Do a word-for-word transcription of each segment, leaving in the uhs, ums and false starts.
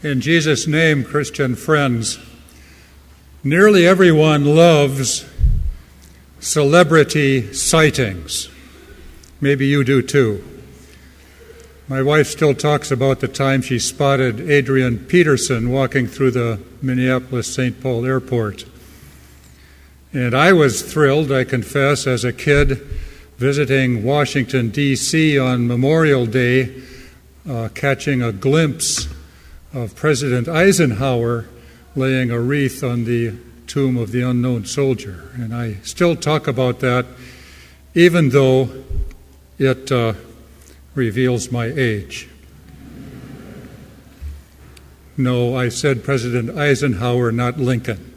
In Jesus' name, Christian friends, nearly everyone loves celebrity sightings. Maybe you do too. My wife still talks about the time she spotted Adrian Peterson walking through the Minneapolis-Saint Paul airport. And I was thrilled, I confess, as a kid visiting Washington, D C on Memorial Day, uh, catching a glimpse of President Eisenhower laying a wreath on the tomb of the unknown soldier. And I still talk about that, even though it uh, reveals my age. No, I said President Eisenhower, not Lincoln.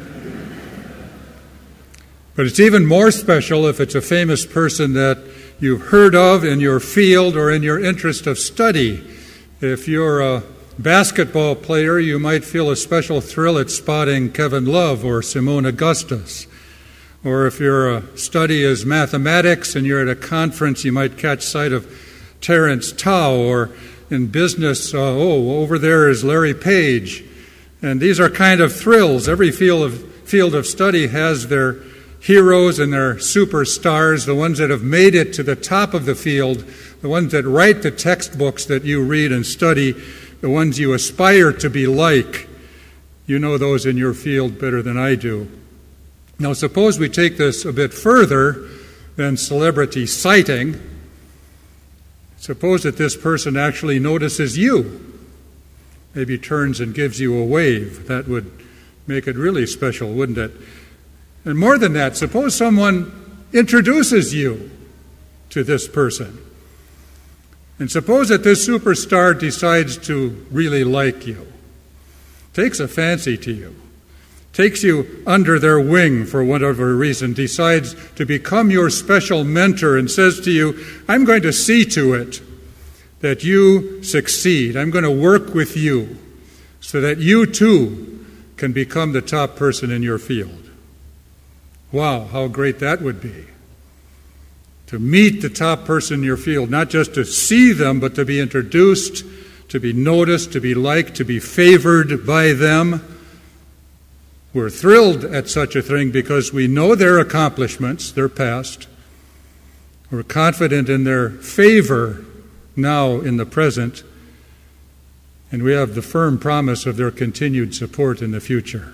But it's even more special if it's a famous person that you've heard of in your field or in your interest of study. If you're a basketball player, you might feel a special thrill at spotting Kevin Love or Simone Augustus. Or if your uh, study is mathematics and you're at a conference, you might catch sight of Terence Tao. Or in business, uh, oh, over there is Larry Page. And these are kind of thrills. Every field of, field of study has their heroes and their superstars, the ones that have made it to the top of the field, the ones that write the textbooks that you read and study, the ones you aspire to be like. You know those in your field better than I do. Now, suppose we take this a bit further than celebrity sighting. Suppose that this person actually notices you, maybe turns and gives you a wave. That would make it really special, wouldn't it? And more than that, suppose someone introduces you to this person. And suppose that this superstar decides to really like you, takes a fancy to you, takes you under their wing for whatever reason, decides to become your special mentor and says to you, I'm going to see to it that you succeed. I'm going to work with you so that you too can become the top person in your field. Wow, how great that would be. To meet the top person in your field, not just to see them, but to be introduced, to be noticed, to be liked, to be favored by them. We're thrilled at such a thing because we know their accomplishments, their past. We're confident in their favor now in the present. And we have the firm promise of their continued support in the future.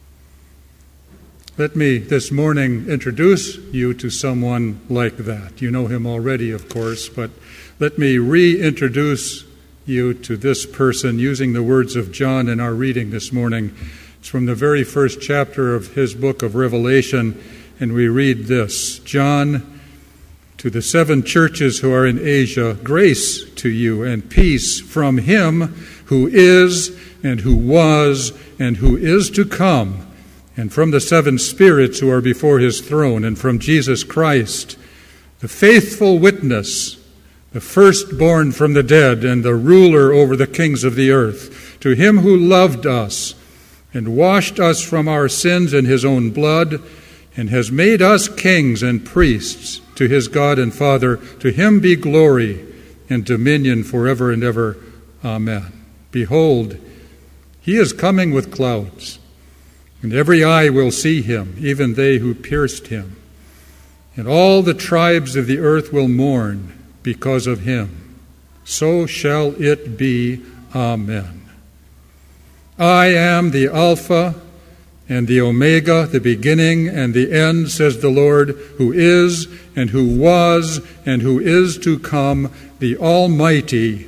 Let me this morning introduce you to someone like that. You know him already, of course, but let me reintroduce you to this person using the words of John in our reading this morning. It's from the very first chapter of his book of Revelation, and we read this. John, to the seven churches who are in Asia, grace to you and peace from him who is and who was and who is to come, and from the seven spirits who are before his throne, and from Jesus Christ, the faithful witness, the firstborn from the dead, and the ruler over the kings of the earth, to him who loved us and washed us from our sins in his own blood, and has made us kings and priests to his God and Father, to him be glory and dominion forever and ever. Amen. Behold, he is coming with clouds, and every eye will see him, even they who pierced him. And all the tribes of the earth will mourn because of him. So shall it be. Amen. I am the Alpha and the Omega, the beginning and the end, says the Lord, who is and who was and who is to come, the Almighty.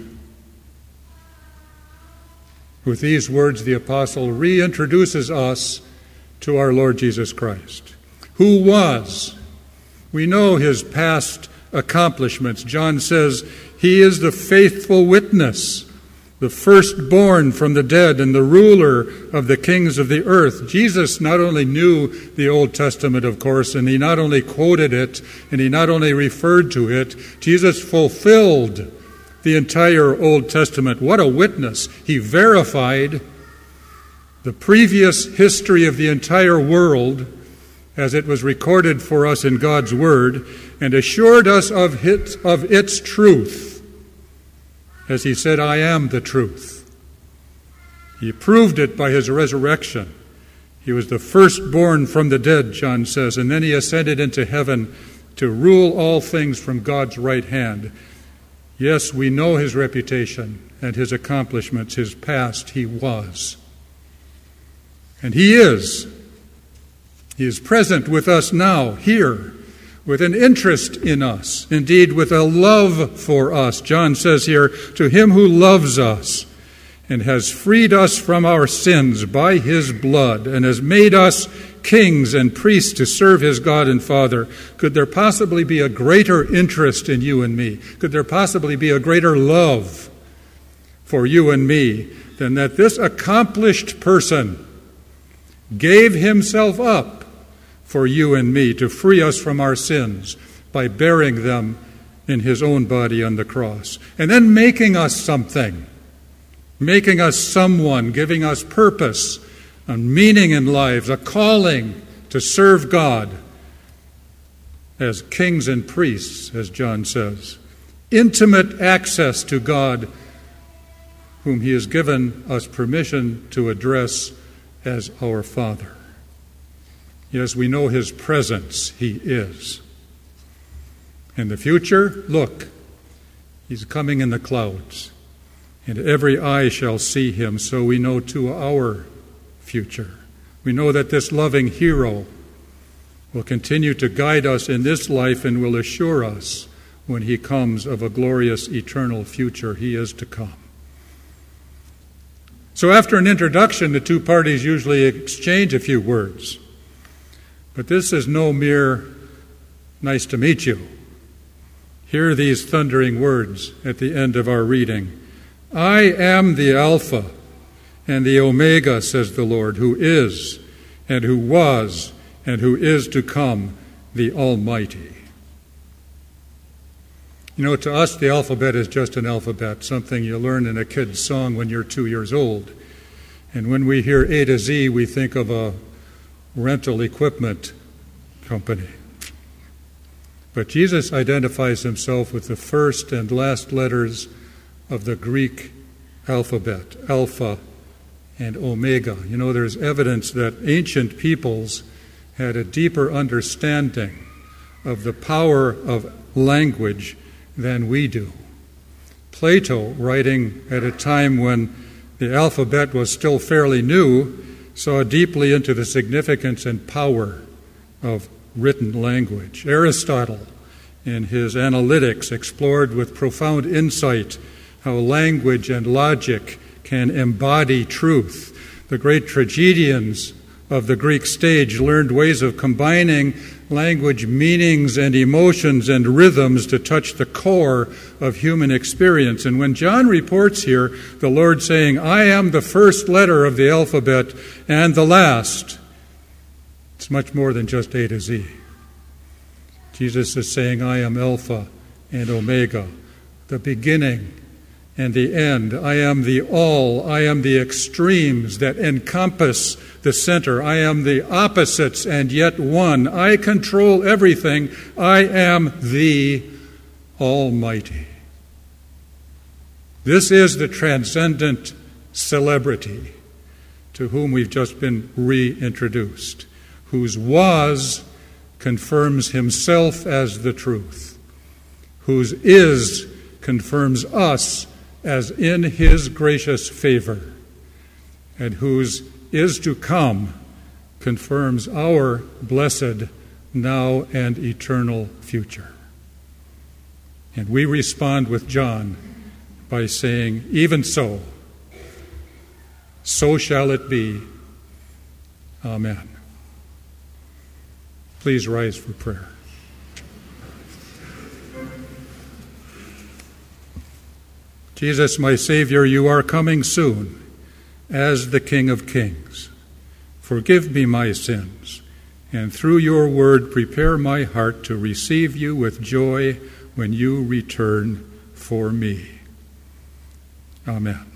With these words, the apostle reintroduces us to our Lord Jesus Christ, who was. We know his past accomplishments. John says he is the faithful witness, the firstborn from the dead, and the ruler of the kings of the earth. Jesus not only knew the Old Testament, of course, and he not only quoted it, and he not only referred to it, Jesus fulfilled the entire Old Testament. What a witness. He verified the previous history of the entire world as it was recorded for us in God's Word, and assured us of its, of its truth. As he said, I am the truth. He proved it by his resurrection. He was the firstborn from the dead, John says, and then he ascended into heaven to rule all things from God's right hand. Yes, we know his reputation and his accomplishments, his past. He was. And he is. He is present with us now, here, with an interest in us, indeed with a love for us. John says here, to him who loves us and has freed us from our sins by his blood and has made us kings and priests to serve his God and Father. Could there possibly be a greater interest in you and me? Could there possibly be a greater love for you and me than that this accomplished person gave himself up for you and me to free us from our sins by bearing them in his own body on the cross, and then making us something, making us someone, giving us purpose and meaning in lives, a calling to serve God as kings and priests, as John says, intimate access to God, whom he has given us permission to address as our Father. Yes, we know his presence. He is. In the future, look, he's coming in the clouds, and every eye shall see him. So we know to our future. We know that this loving hero will continue to guide us in this life and will assure us when he comes of a glorious eternal future he is to come. So after an introduction, the two parties usually exchange a few words. But this is no mere nice to meet you. Hear these thundering words at the end of our reading. I am the Alpha and the Omega, says the Lord, who is and who was and who is to come, the Almighty. You know, to us, the alphabet is just an alphabet, something you learn in a kid's song when you're two years old. And when we hear A to Z, we think of a rental equipment company. But Jesus identifies himself with the first and last letters of the Greek alphabet, Alpha and Omega. You know, there's evidence that ancient peoples had a deeper understanding of the power of language than we do. Plato, writing at a time when the alphabet was still fairly new, saw deeply into the significance and power of written language. Aristotle, in his Analytics, explored with profound insight how language and logic can embody truth. The great tragedians of the Greek stage learned ways of combining language meanings and emotions and rhythms to touch the core of human experience. And when John reports here the Lord saying, I am the first letter of the alphabet and the last, it's much more than just A to Z. Jesus is saying, I am Alpha and Omega, the beginning and the end. I am the all. I am the extremes that encompass the center. I am the opposites and yet one. I control everything. I am the Almighty. This is the transcendent celebrity to whom we've just been reintroduced, whose was confirms himself as the truth, whose is confirms us as in his gracious favor, and whose is to come confirms our blessed now and eternal future. And we respond with John by saying, even so, so shall it be. Amen. Please rise for prayer. Jesus, my Savior, you are coming soon as the King of Kings. Forgive me my sins, and through your word prepare my heart to receive you with joy when you return for me. Amen.